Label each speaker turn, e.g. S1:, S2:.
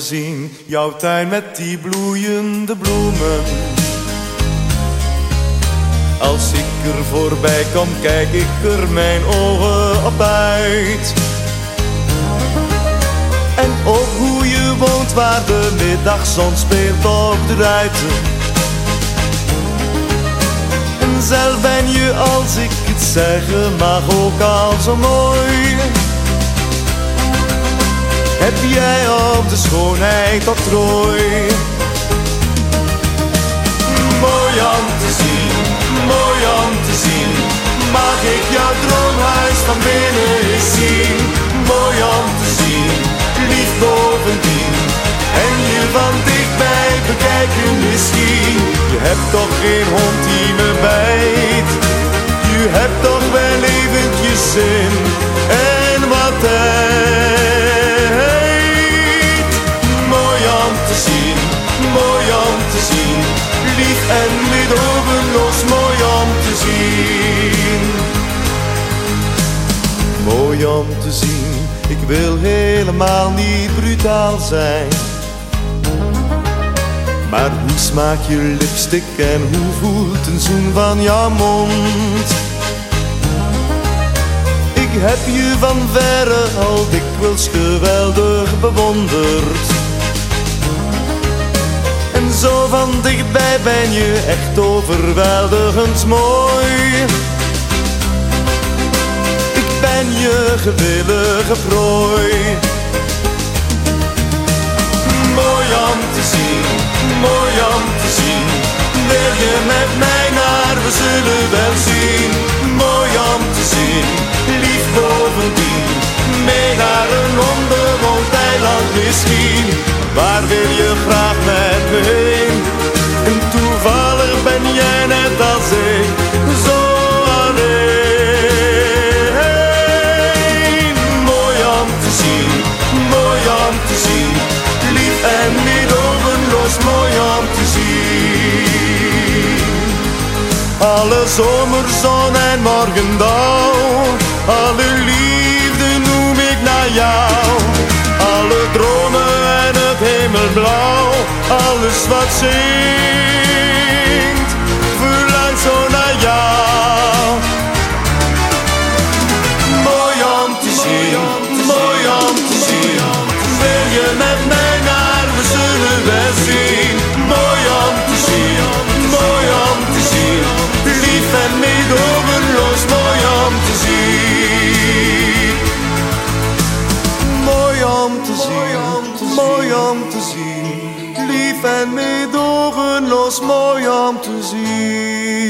S1: te zien, jouw tuin met die bloeiende bloemen. Als ik er voorbij kom, kijk ik er mijn ogen op uit. En ook hoe je woont, waar de middagzon speelt op de ruiten. En zelf ben je, als ik het zeggen mag, ook al zo mooi. Heb jij op de schoonheid octrooi. Mooi om te zien, mooi om te zien. Mag ik jouw droomhuis van binnen eens zien. Mooi om te zien, lief bovendien. En je van dichtbij bekijken misschien. Je hebt toch geen hond die me bijt. Je hebt toch wel eventjes zin en wat tijd. Mooi om te zien, mooi om te zien. Lief en meedogenloos, mooi om te zien. Mooi om te zien, ik wil helemaal niet brutaal zijn. Maar hoe smaakt je lipstick en hoe voelt een zoen van jouw mond? Ik heb je van verre al dikwijls geweldig bewonderd. En zo van dichtbij ben je echt overweldigend mooi. Ik ben je gewillige prooi. Mooi om te zien, mooi om te zien. Wil je met mij naar, we zullen wel zien. Mooi om te zien, lief bovendien. Mee naar een onbewoond eiland misschien. Waar wil je graag met me heen? En toevallig ben jij net als ik, zo alleen. Mooi om te zien, mooi om te zien. Lief en meedogenloos, mooi om te zien. Alle zomerzon en morgendauw, alle liefde noem ik naar jou. Alle dromen en het hemelblauw, alles wat zingt, verlangt zo naar jou. Mooi om te zien, mooi om te zien. Wil je met mij naar, we zullen wel zien. Mooi om te zien, mooi om te zien. Lief en meedogenloos, mooi om te zien. Mooi om te zien, mooi om te zien. Lief en meedogenloos, mooi om te zien.